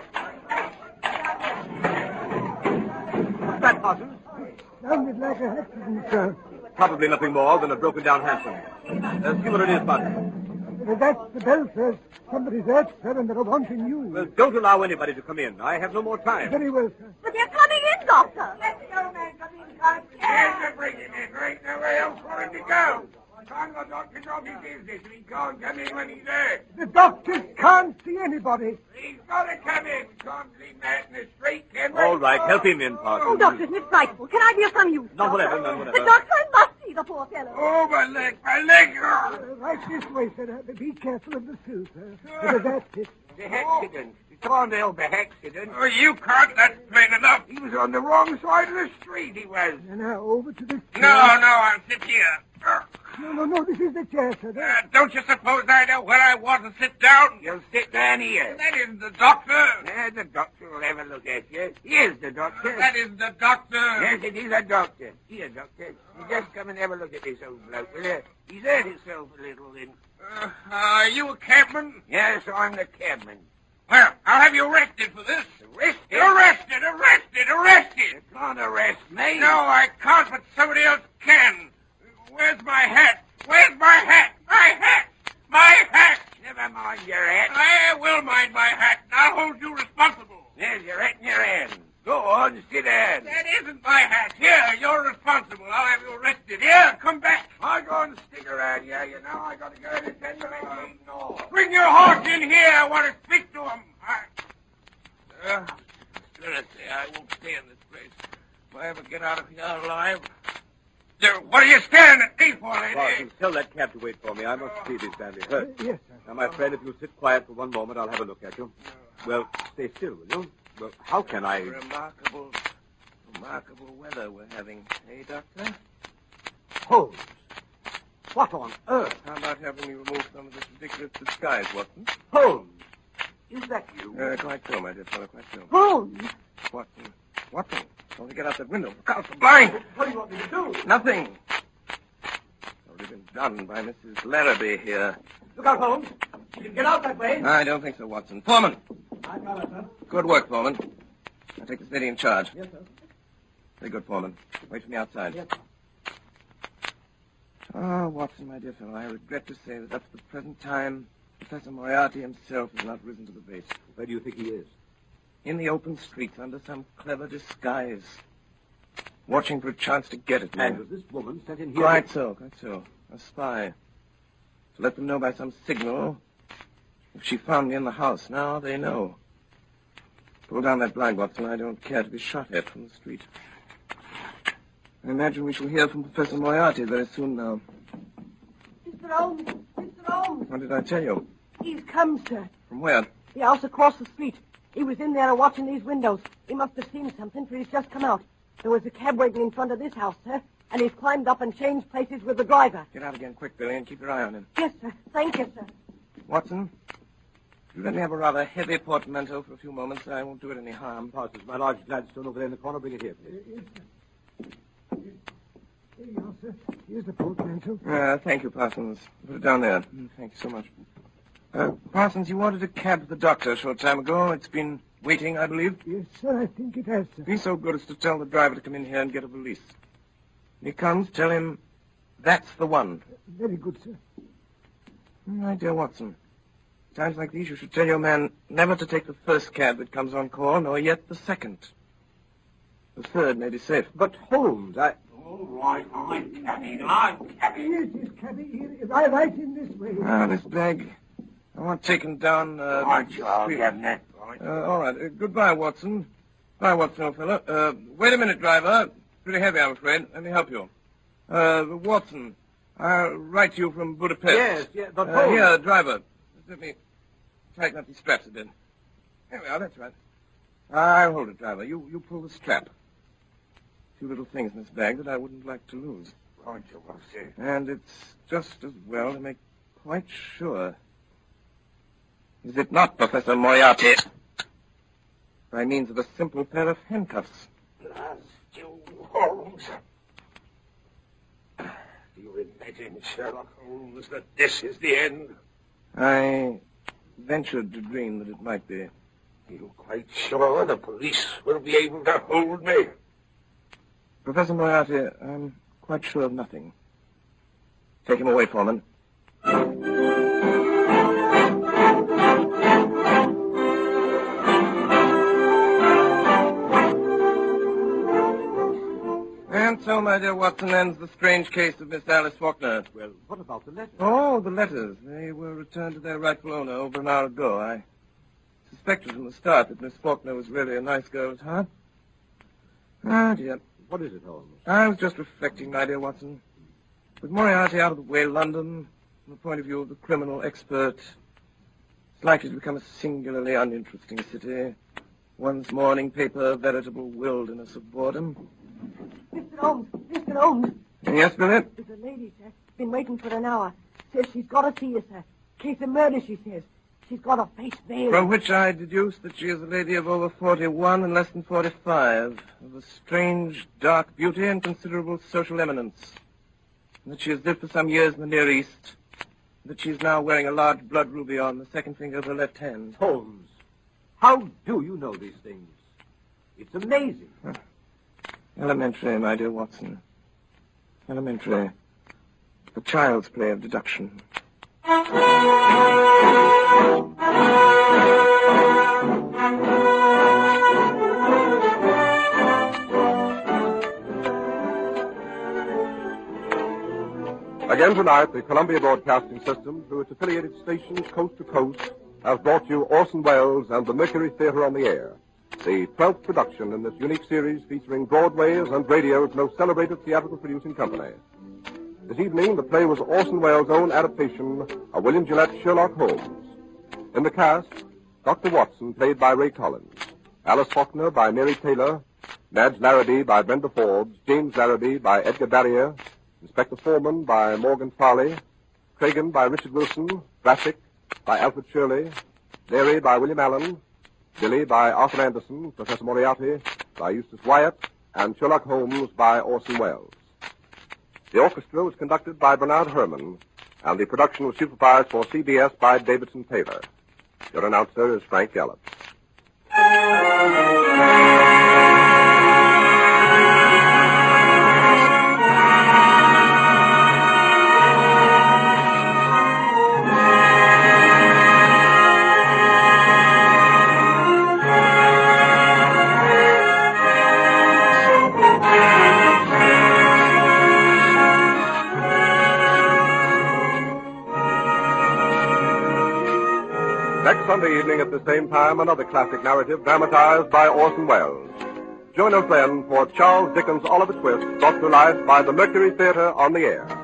What's that, Parsons? Sounded like a accident, sir. Probably nothing more than a broken-down hansom. Uh, see what it is, Parsons. Uh, that's the bell, sir. Somebody's hurt, sir, and they're wanting you. Well, don't allow anybody to come in. I have no more time. Very well, sir. But they're coming in, Doctor. Let the old man come in, Carl. Yes, they're bringing him. There ain't nowhere else for him to go. Time the doctor's off his business, and he can't come in when he's there. The doctors can't see anybody. He's got to come in. Can't leave that in the street, can we? All right, help him in, Parsons. Oh, Doctor, isn't it frightful? Can I be of some use? None Doctor? whatever, none whatever. But, Doctor, I must see the poor fellow. Oh, my leg, my leg. Uh, right this way, sir. Uh, be careful of the sill, sir. Uh, that's it. The accident. It's on the old accident. Oh, you can't. That's plain enough. He was on the wrong side of the street, he was. And now over to this chair. No, no, I'll sit here. Uh, No, no, no, this is the chair, sir. uh, don't you suppose I know where I want to sit down? You'll sit down here. That isn't the doctor. Yeah, the doctor will have a look at you. Here's the doctor. That isn't the doctor. Yes, it is a doctor. Here, doctor. You just come and have a look at this old bloke, will you? He's hurt himself a little, then. Uh, are you a cabman? Yes, I'm the cabman. Well, I'll have you arrested for this. Arrested? Arrested, arrested, arrested. You can't arrest me. No, I can't, but somebody else can. Where's my hat? Where's my hat? My hat! My hat! Never mind your hat. I will mind my hat, and I'll hold you responsible. There's your hat in your hand. Go on, sit down. That isn't my hat. Here, you're responsible. I'll have you arrested. Here, come back. I go and stick around here. You know, I got to go and attend to my eating all. Bring your horse in here. I want to speak to him. I... Uh, seriously, I won't stay in this place. If I ever get out of here alive... There, what are you staring at me for, lady? Parsons, tell that cab to wait for me. I must see this badly hurt. Uh, yes, sir. Now, my friend, if you'll sit quiet for one moment, I'll have a look at you. Well, stay still, will you? Well, how can I... Remarkable, remarkable weather we're having, eh, Doctor? Holmes! What on earth? How about having me remove some of this ridiculous disguise, Watson? Holmes! Is that you? Uh, quite so, my dear fellow, quite so. Holmes! Watson, Watson, don't get out that window. Look out, the blind! What do you want me to do? Nothing. Already been done by Missus Larrabee here. Look out, Holmes. You can get out that way. I don't think so, Watson. Foreman! I got it, sir. Good work, Foreman. I'll take this lady in charge. Yes, sir. Very good, Foreman. Wait for me outside. Yes. Oh, Watson, my dear fellow, I regret to say that up to the present time, Professor Moriarty himself has not risen to the bait. Where do you think he is? In the open streets, under some clever disguise. Watching for a chance to get at me. And was this woman sent in here? Quite so, quite so. A spy. To let them know by some signal if she found me in the house. Now they know. Pull down that blind, Watson. I don't care to be shot at from the street. I imagine we shall hear from Professor Moriarty very soon now. Mister Holmes! Mister Holmes! What did I tell you? He's come, sir. From where? The house across the street. He was in there watching these windows. He must have seen something, for he's just come out. There was a cab waiting in front of this house, sir, and he's climbed up and changed places with the driver. Get out again quick, Billy, and keep your eye on him. Yes, sir. Thank you, sir. Watson, you let me have a rather heavy portmanteau for a few moments. I won't do it any harm. Parsons, my large Gladstone over there in the corner. Bring it here, please. Yes, sir. Here you are, sir. Here's the portmanteau. Uh, thank you, Parsons. Put it down there. Mm, Thank you so much. Uh, Parsons, you ordered a cab for the doctor a short time ago. It's been waiting, I believe. Yes, sir, I think it has, sir. Be so good as to tell the driver to come in here and get a valise. When he comes, tell him that's the one. Very good, sir. My dear Watson, times like these you should tell your man never to take the first cab that comes on call, nor yet the second. The third may be safe. But, Holmes, I... All right, I'm cabby. I'm cabby. Yes, yes, cabby, here. Right, right in this way. Ah, this bag. I want taken down, uh... All right, you all street. get that. All right. Uh, all right. Uh, goodbye, Watson. Bye, Watson, old fellow. Uh, wait a minute, driver. Pretty heavy, I'm afraid. Let me help you. Uh, Watson, I'll write to you from Budapest. Yes, yes, but Uh, Holmes... here, driver. Just let me tighten up these straps a bit. There we are, that's right. I'll hold it, driver. You, you pull the strap. A few little things in this bag that I wouldn't like to lose. Right, you will see. And it's just as well to make quite sure. Is it not, Professor Moriarty? By means of a simple pair of handcuffs. Blast you, Holmes. Do you imagine, Sherlock Holmes, that this is the end? I ventured to dream that it might be. You're quite sure the police will be able to hold me? Professor Moriarty, I'm quite sure of nothing. Take him away, Foreman. And so, my dear Watson, ends the strange case of Miss Alice Faulkner. Well, what about the letter? Oh, the letters. They were returned to their rightful owner over an hour ago. I suspected from the start that Miss Faulkner was really a nice girl at heart. Ah, dear. What is it, Holmes? I was just reflecting, my dear Watson. With Moriarty out of the way, London, from the point of view of the criminal expert, it's likely to become a singularly uninteresting city. One's morning paper, a veritable wilderness of boredom. Mister Holmes! Mister Holmes! Yes, Billy? There's a lady, sir. Been waiting for an hour. Says she's got to see you, sir. Case of murder, she says. She's got a face veiled. From which I deduce that she is a lady of over forty-one and less than forty-five, of a strange, dark beauty and considerable social eminence. And that she has lived for some years in the Near East. And that she is now wearing a large blood ruby on the second finger of her left hand. Holmes, how do you know these things? It's amazing. Huh. Elementary, my dear Watson. Elementary. The child's play of deduction. Again tonight, the Columbia Broadcasting System, through its affiliated stations coast to coast, has brought you Orson Welles and the Mercury Theater on the Air, the twelfth production in this unique series featuring Broadway's and radio's most celebrated theatrical producing company. This evening, the play was Orson Welles' own adaptation of William Gillette's Sherlock Holmes. In the cast, Doctor Watson, played by Ray Collins. Alice Faulkner by Mary Taylor, Madge Larrabee by Brenda Forbes, James Larrabee by Edgar Barrier, Inspector Foreman by Morgan Farley, Cragen by Richard Wilson, Brassic by Alfred Shirley, Leary by William Allen, Billy by Arthur Anderson, Professor Moriarty by Eustace Wyatt, and Sherlock Holmes by Orson Welles. The orchestra was conducted by Bernard Herrmann, and the production was supervised for C B S by Davidson Taylor. Your announcer is Frank Gallup. Next Sunday evening at the same time, another classic narrative dramatized by Orson Welles. Join us then for Charles Dickens' Oliver Twist, brought to life by the Mercury Theater on the air.